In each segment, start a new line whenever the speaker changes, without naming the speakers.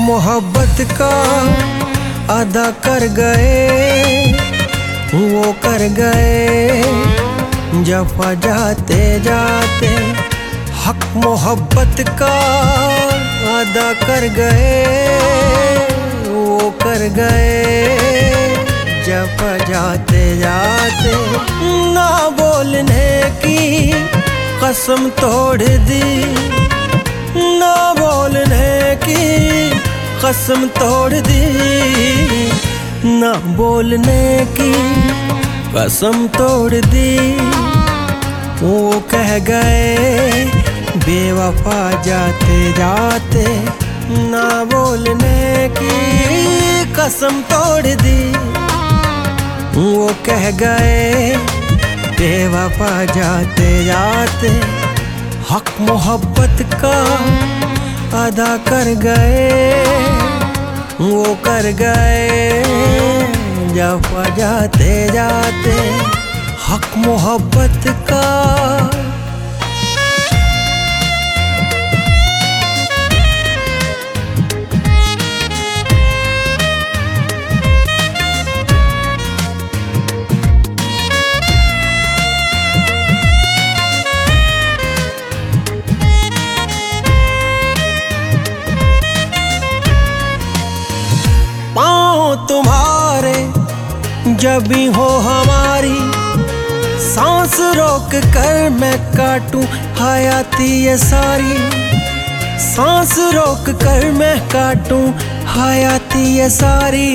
मोहब्बत का अदा कर गए, वो कर गए जफा जाते जाते। हक मोहब्बत का अदा कर गए, वो कर गए जफा जाते जाते। ना बोलने की कसम तोड़ दी, ना बोलने की कसम तोड़ दी, ना बोलने की कसम तोड़ दी। वो कह गए बेवफा जाते जाते, ना बोलने की कसम तोड़ दी। वो कह गए बेवफा जाते जाते। हक मोहब्बत का अदा कर गए, वो कर गए जफा जाते जाते। हक मोहब्बत का। तुम्हारे जब भी हो हमारी, सांस रोक कर मैं काटूं हयाती ये सारी। सांस रोक कर मैं काटूं हयाती ये सारी।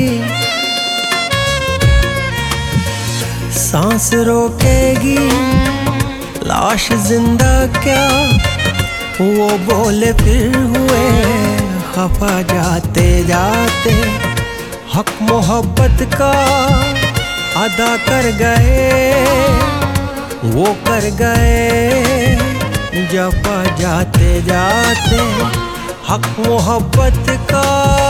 सांस रोकेगी लाश जिंदा क्या, वो बोले फिर हुए खफा जाते जाते। हक मोहब्बत का अदा कर गए, वो कर गए जफा जाते जाते। हक मोहब्बत का।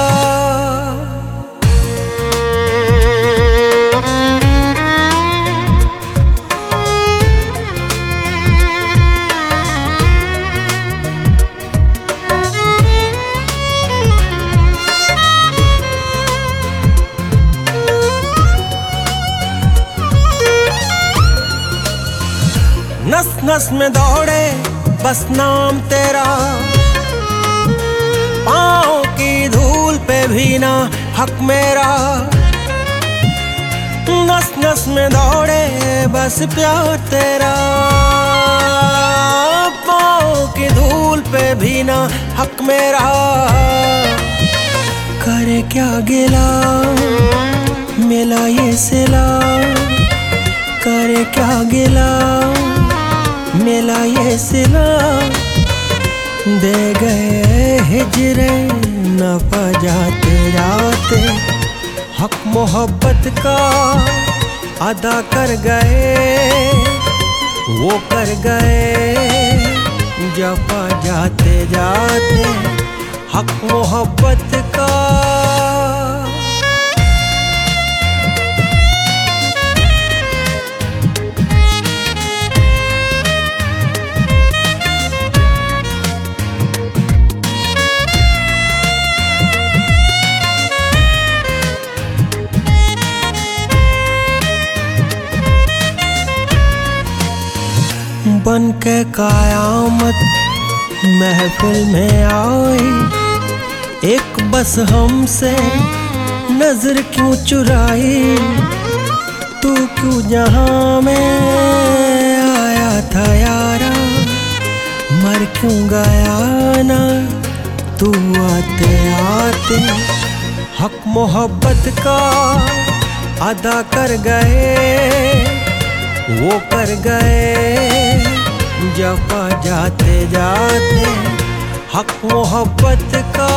नस नस में दौड़े बस नाम तेरा, पाँव की धूल पे भी ना हक मेरा। नस नस में दौड़े बस प्यार तेरा, पाँव की धूल पे भी ना हक मेरा। करे क्या गिला मिला ये सिला, करे क्या गिला मिला ये सिला। दे गए हिजरे नफा जाते जाते। हक मोहब्बत का अदा कर गए, वो कर गए जफा जाते जाते। हक मोहब्बत का। बन के कयामत महफिल में आई, एक बस हमसे नजर क्यों चुराई। तू क्यों जहां में आया था यारा, मर क्यों गया ना तू आते आते। हक मोहब्बत का अदा कर गए, वो कर गए जफा जाते जाते। हक मोहब्बत का।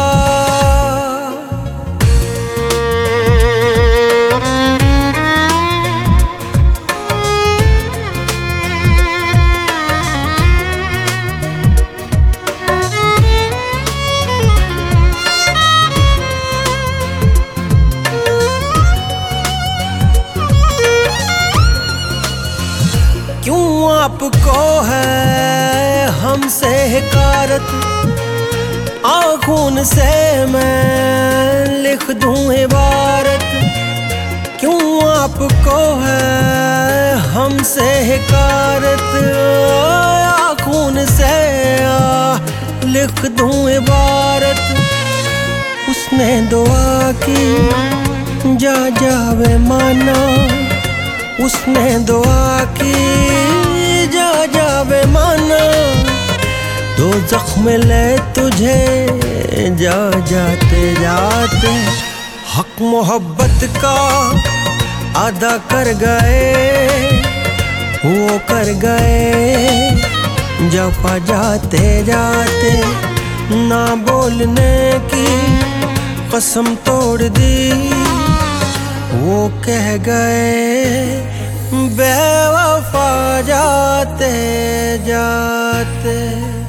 आपको है हमसे हिकारत, आँखों से मैं लिख दूं इबारत, क्यों आपको है हमसे हिकारत। आँखों से लिख दूं इबारत, उसने दुआ की जा जावे माना, उसने दुआ की जा जावे माना। दो जख्म ले तुझे जा जाते जाते, हक मोहब्बत का अदा कर गए, वो कर गए जफा जाते जाते। ना बोलने की कसम तोड़ दी, वो कह गए बेवफा जाते जाते।